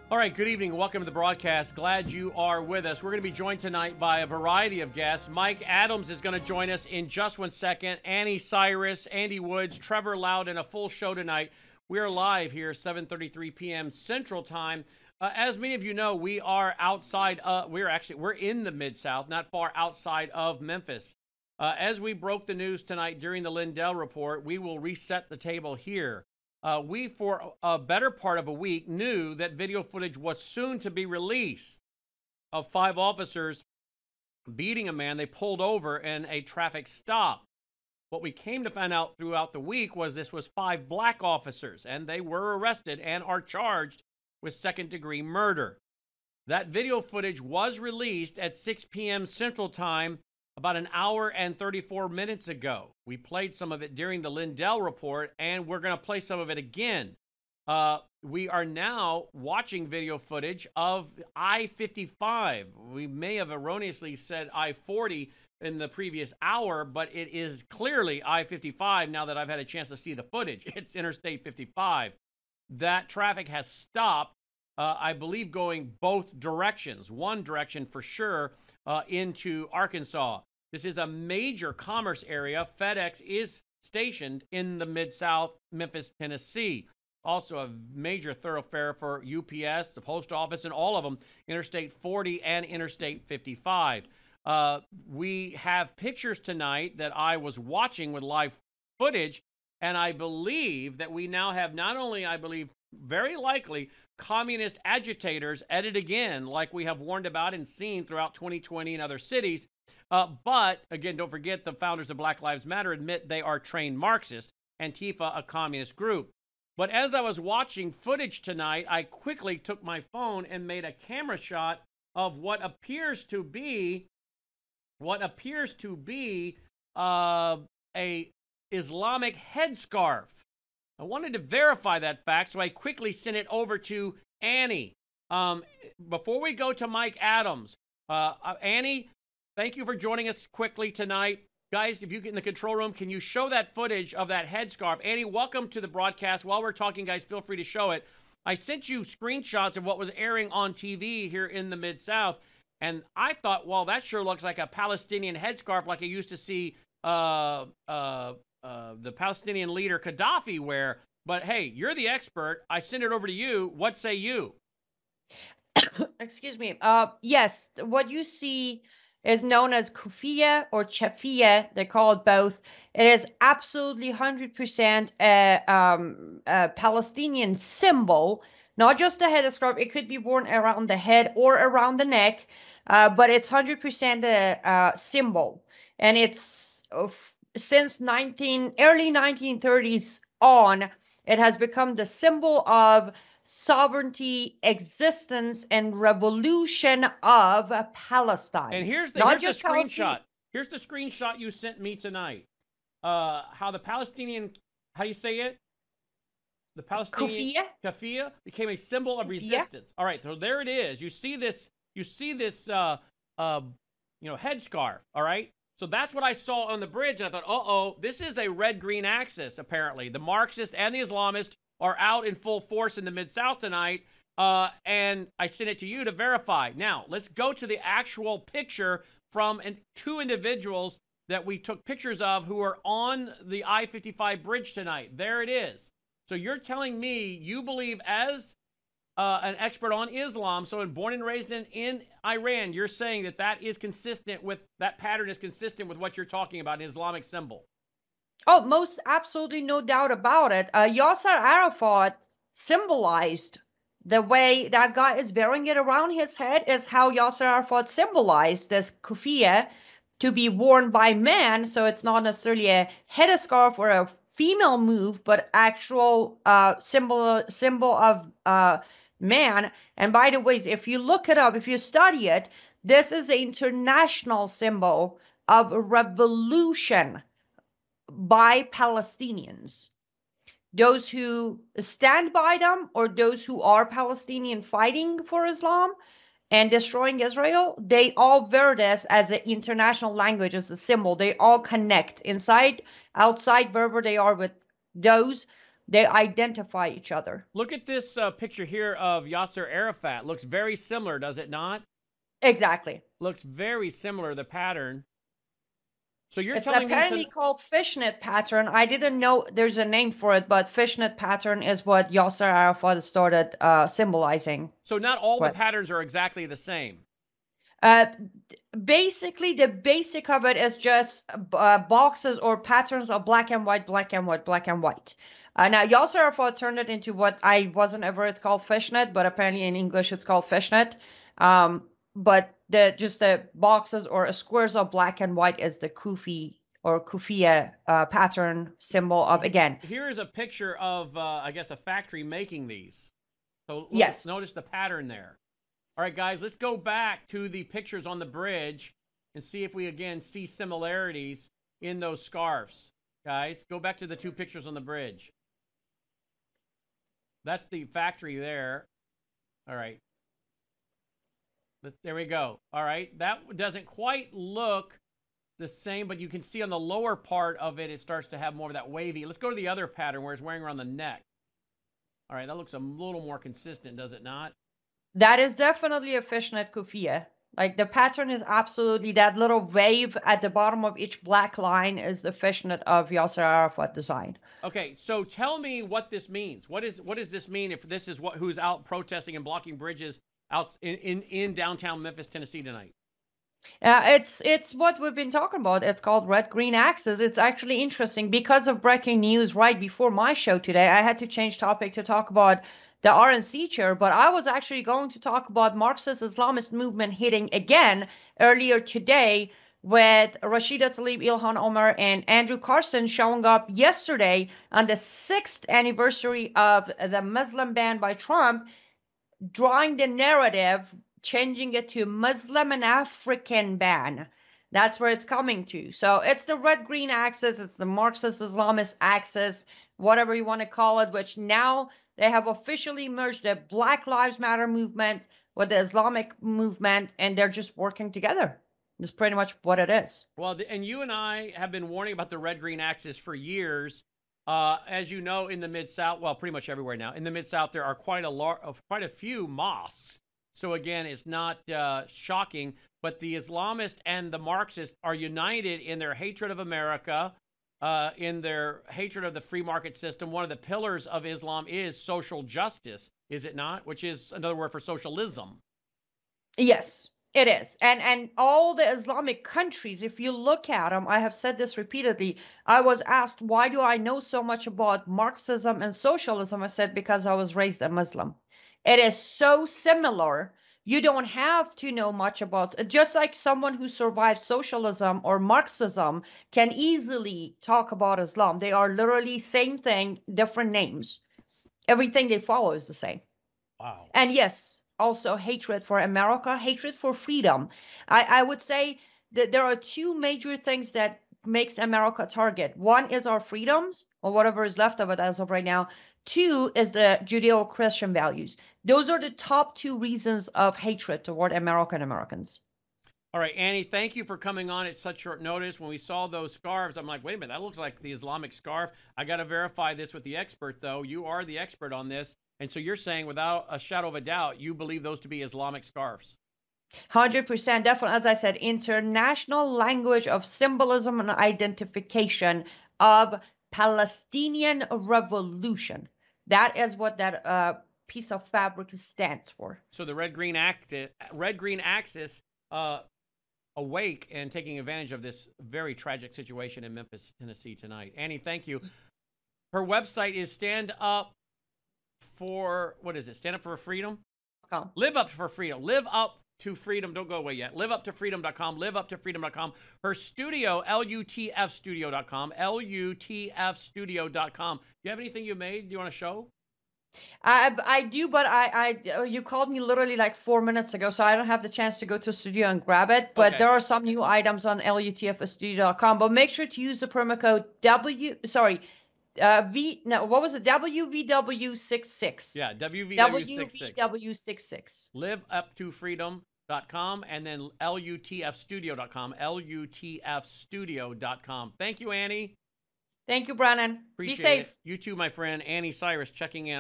All right, good evening. Welcome to the broadcast. Glad you are with us. We're going to be joined tonight by a variety of guests. Mike Adams is going to join us in just 1 second. Annie Cyrus, Andy Woods, Trevor Loudon, a full show tonight. We are live here, 7:33 p.m. Central Time. As many of you know, we are outside. We're in the Mid-South, not far outside of Memphis. As we broke the news tonight during the Lindell report, we will reset the table here. We, for a better part of a week, knew that video footage was soon to be released of 5 officers beating a man they pulled over in a traffic stop. What we came to find out throughout the week was this was 5 black officers, and they were arrested and are charged with second-degree murder. That video footage was released at 6 p.m. Central Time about an hour and 34 minutes ago. We played some of it during the Lindell report, and we're going to play some of it again. We are now watching video footage of I-55. We may have erroneously said I-40 in the previous hour, but it is clearly I-55 now that I've had a chance to see the footage. It's Interstate 55. That traffic has stopped, I believe, going both directions. One direction for sure, into Arkansas. This is a major commerce area. FedEx is stationed in the Mid-South, Memphis, Tennessee. Also a major thoroughfare for UPS, the post office, and all of them, Interstate 40 and Interstate 55. We have pictures tonight that I was watching with live footage, and I believe that we now have not only, I believe, very likely, communist agitators at it again, like we have warned about and seen throughout 2020 in other cities. But, again, don't forget the founders of Black Lives Matter admit they are trained Marxists, Antifa, a communist group. But as I was watching footage tonight, I quickly took my phone and made a camera shot of what appears to be a Islamic headscarf. I wanted to verify that fact, so I quickly sent it over to Annie. Before we go to Mike Adams, Annie, thank you for joining us quickly tonight. Guys, if you get in the control room, can you show that footage of that headscarf? Annie, welcome to the broadcast. While we're talking, guys, feel free to show it. I sent you screenshots of what was airing on TV here in the Mid-South, and I thought, well, that sure looks like a Palestinian headscarf like I used to see the Palestinian leader Gaddafi wear. But, hey, you're the expert. I send it over to you. What say you? Excuse me. Yes, what you see is known as kufiyya or chafiyya. They call it both. It is absolutely 100% a Palestinian symbol, not just a headscarf. It could be worn around the head or around the neck, but it's 100% a symbol. And it's since early 1930s on, it has become the symbol of sovereignty, existence, and revolution of Palestine. And here's the screenshot. Here's the screenshot you sent me tonight. How the Palestinian, how you say it? The Palestinian kafia became a symbol of resistance. All right, so there it is. You see this headscarf. All right. So that's what I saw on the bridge, and I thought, this is a red-green axis. Apparently, the Marxists and the Islamists are out in full force in the Mid-South tonight, and I sent it to you to verify. Now, let's go to the actual picture from 2 individuals that we took pictures of who are on the I-55 bridge tonight. There it is. So you're telling me you believe, as an expert on Islam, so born and raised in Iran, you're saying that is consistent with, that pattern is consistent with what you're talking about, an Islamic symbol? Oh, most absolutely, no doubt about it. Yasser Arafat symbolized the way that guy is wearing it around his head is how Yasser Arafat symbolized this kufiyya to be worn by men. So it's not necessarily a headscarf or a female move, but actual symbol of man. And by the way, if you look it up, if you study it, this is the international symbol of revolution by Palestinians. Those who stand by them or those who are Palestinian fighting for Islam and destroying Israel, they all wear this as an international language, as a symbol. They all connect inside, outside, wherever they are with those They identify each other. Look at this picture here of Yasser Arafat. Looks very similar, does it not? Exactly. Looks very similar, the pattern. So you're It's telling me apparently called fishnet pattern. I didn't know there's a name for it, but fishnet pattern is what Yasser Arafat started symbolizing. so not all the What? patterns are exactly the same. Basically, the basic of it is just boxes or patterns of black and white, black and white, black and white. Now, Yasser Arafat turned it into what I wasn't ever. It's called fishnet, but apparently in English it's called fishnet. But the boxes or squares of black and white is the kufi or kufia pattern symbol of, again. Here is a picture of, I guess, a factory making these. So Yes. notice the pattern there. All right, guys, let's go back to the pictures on the bridge and see if we, again, see similarities in those scarves. Guys, go back to the two pictures on the bridge. That's the factory there. All right. There we go. All right. That doesn't quite look the same, but you can see on the lower part of it, it starts to have more of that wavy. Let's go to the other pattern where it's wearing around the neck. All right. That looks a little more consistent, does it not? That is definitely a fishnet kufia. Like the pattern is absolutely that little wave at the bottom of each black line is the fishnet of Yasser Arafat design. Okay, so tell me what this means. What does this mean if this is who's out protesting and blocking bridges out in downtown Memphis, Tennessee tonight? It's what we've been talking about. It's called Red Green Axis. It's actually interesting because of breaking news right before my show today. I had to change topic to talk about the RNC chair, but I was actually going to talk about Marxist Islamist movement hitting again earlier today with Rashida Tlaib, Ilhan Omar, and Andrew Carson showing up yesterday on the 6th anniversary of the Muslim ban by Trump, drawing the narrative, changing it to Muslim and African ban. That's where it's coming to. So it's the red-green axis, it's the Marxist Islamist axis, whatever you want to call it, which now they have officially merged the Black Lives Matter movement with the Islamic movement, and they're just working together. That's pretty much what it is. Well, and you and I have been warning about the red-green axis for years. As you know, in the Mid-South, well, pretty much everywhere now, in the Mid-South, there are quite a few mosques. So again, it's not shocking, but the Islamists and the Marxists are united in their hatred of America, in their hatred of the free market system. One of the pillars of Islam is social justice, is it not? Which is another word for socialism. Yes, it is. And all the Islamic countries, if you look at them, I have said this repeatedly. I was asked, why do I know so much about Marxism and socialism? I said, because I was raised a Muslim. It is so similar. You don't have to know much about it. Just like someone who survived socialism or Marxism can easily talk about Islam. They are literally same thing, different names. Everything they follow is the same. Wow. And yes, also hatred for America, hatred for freedom. I would say that there are two major things that makes America a target. One is our freedoms, or whatever is left of it as of right now. Two is the Judeo-Christian values. Those are the top two reasons of hatred toward America and Americans. All right, Annie, thank you for coming on at such short notice. When we saw those scarves, I'm like, wait a minute, that looks like the Islamic scarf. I got to verify this with the expert, though. You are the expert on this. And so you're saying, without a shadow of a doubt, you believe those to be Islamic scarves. 100%, definitely. As I said, international language of symbolism and identification of Palestinian revolution. That is what that piece of fabric stands for. So the red-green axis, awake and taking advantage of this very tragic situation in Memphis, Tennessee tonight. Annie, thank you. Her website is Stand Up for, what is it? Stand Up for Freedom? Live Up for Freedom. Live Up to Freedom. Don't go away yet. LiveUpToFreedom.com. LiveUpToFreedom.com. Her studio, LUTFstudio.com. LUTFstudio.com. Do you have anything you made? Do you want to show? I do, but you called me literally like 4 minutes ago, so I don't have the chance to go to a studio and grab it. But Okay. there are some new items on LUTFstudio.com. But make sure to use the promo code what was it? WVW66. Yeah, WVW66. WVW66. LiveUpToFreedom.com and then LUTFstudio.com. LUTFstudio.com. Thank you, Annie. Thank you, Brennan. Appreciate Be safe. it. You too, my friend. Annie Cyrus checking in.